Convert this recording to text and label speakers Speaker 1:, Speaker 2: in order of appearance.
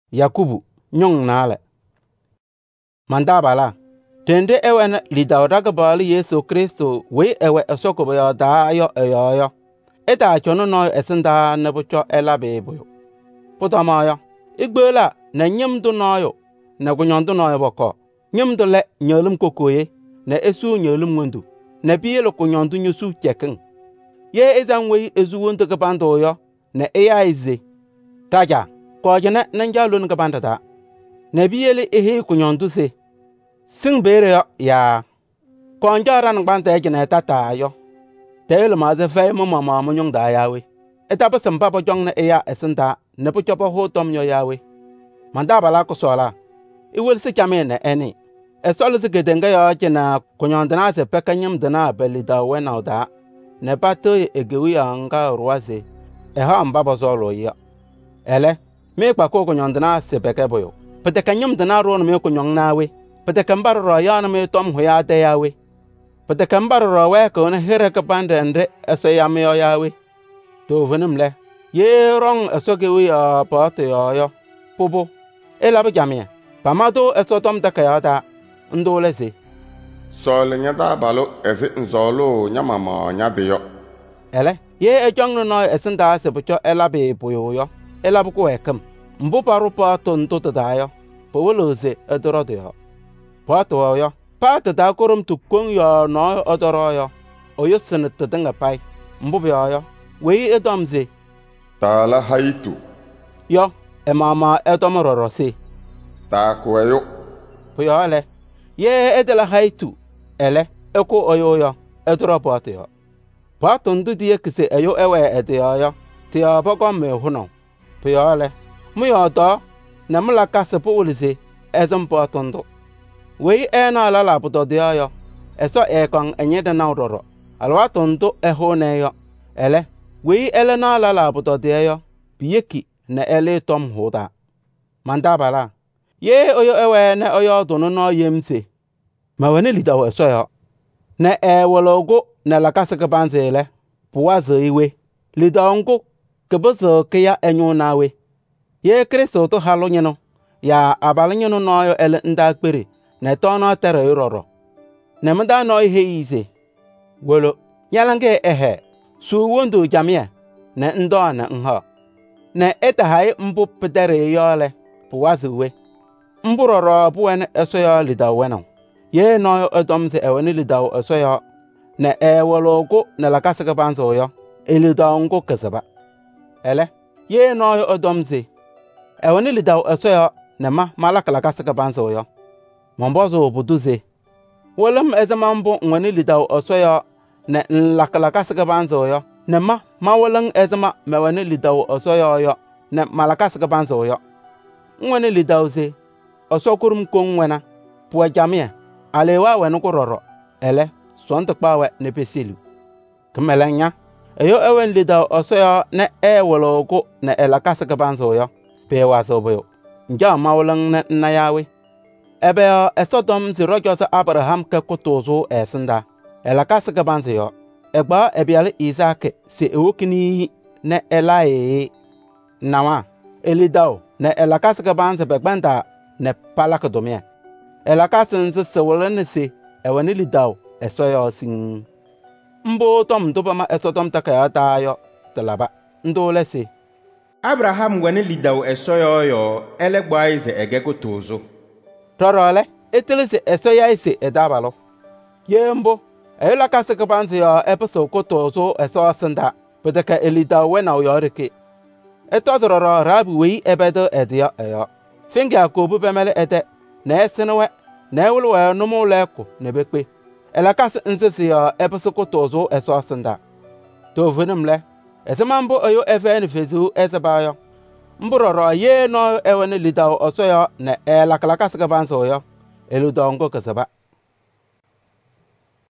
Speaker 1: Yakubu nyong nale mandabala tende ewen lidaw dagbali Yesu Kristo we ewe esokobo ya da yo eyo eta chono no esenda ne bucho elabe boyo potama ya igbela na nyemdu no yo na gunyondo no yo boko nyemdu le nyolum kokoye na esu nyolum ngondu na bielo kunyondo nyusu chekin ye ezanwe ezuwonde gabando yo na eya ize taja ko jena nanjalun gabanda da na biele ehe kunyondo se sing bere ya konjaran gbanta ejina tata yo tele ma ze fe mama munyong da yawe etapa samba bo jong na eya esenta ne po chopo ho tom yo yawe manda bala ko sola iwel se chame na eni esol se gedenga yo jina kunyondana se pekanyam dana belida wena da ne pato egewi anga ruase e ha amba bo zolo ya ele me kwa ko kunyondana se pekeboyo petekanyam dana ro no me kunyong nawe petekambar ro ya na me tom ho ya de yawe petekambar ro we ko na here ka bandende eso ya me yawe to venum le ye rong eso ge wi a pa te yo pobo ela ba jamia pamado eso tom ta ka ta ndo le se
Speaker 2: so le nya da balo ese nzolo nya mama nya de yo
Speaker 1: ele ye e jong no esenda se bucho ela be boyo yo ela bu ko ekam mbu paru pa to nto ta yo powolo se edoro de yo pato yo pata da korum tu kong yo no odoro yo oyo sene tedanga pai mbu yo we edomze
Speaker 2: ta la haitu
Speaker 1: yo e mama edomoro se
Speaker 2: ta ko yo
Speaker 1: yo le ye edela haitu ele eko oyo yo edoro pato yo pato ndu die kise eyo ewe ede yo ti yo bogo me huno yo le mu yo do na mla kasepo ulise ezam pato ndo we ena la la puto dia yo eso e kon enye de na uroro alwa tonto e ho ne yo ele we ele na la puto dia yo biyeki na ele tom hoda manda bala ye oyo ewe na oyo donu no yemse ma wene lidawo eso yo na e wologo na la kasaka banzele puwazo iwe lidongo kebozo ke ya enyu nawe ye Kristo to halo nyeno ya abalanyeno no yo ele nda kpere na tono tere iroro na mda no ihe ize wolo nyalange ehe su wondu jamia na ndo na nha na etahai mbu pedere yole puwazuwe mburoro buwen eso yo lidaweno ye no odomse eweni lidaw eso yo na ewologo na lakasaka banzo yo elidawngo kasaba ele ye no odomse eweni lidaw eso yo na malaka lakasaka banzo yo mambozo buduze wolam ezamambo ngwani lidaw osoyo na nlakalaka sagabanzo yo na ma wolang ezama mewani lidaw osoyo yo na malaka sagabanzo yo ngwani lidaw ze osokurum kongwena puwa jamia alewa wenu kuroro ele sonto kpawe ne pesilu kmelenya eyo ewen lidaw osoyo na wologo na elaka sagabanzo yo pewa soboyo nja ma wolang na yawe ebe esodom zirojosa Abraham ke kutuzu esinda elakasi gabanzi yo egba ebiale Isaac si ewokini na elai nawa elidaw na elakasi gabanzi begbanda na palak domia elakasi nzi sewolene si ewani lidaw esoyo sin mbo tom dubama esodom takaya tayo talaba ndole si
Speaker 3: Abraham wani lidaw esoyo yo elegba ize ege kutuzu
Speaker 1: torole etelese eso ya ise edabalo yembo ela kasaka banzi yo episo kotozo eso senda pedeka elida wena yorike etozoro rabu wi ebedo edia eyo finga ko bu bemele ete na esenwe na ewulwe numuleko nebekpe ela kas nsisi yo episo kotozo eso senda to venumle esemambo ayo even fezu esabayo mburoro ye no ewene lidaw osoyo na elakalaka sagabanso yo eludongo kasaba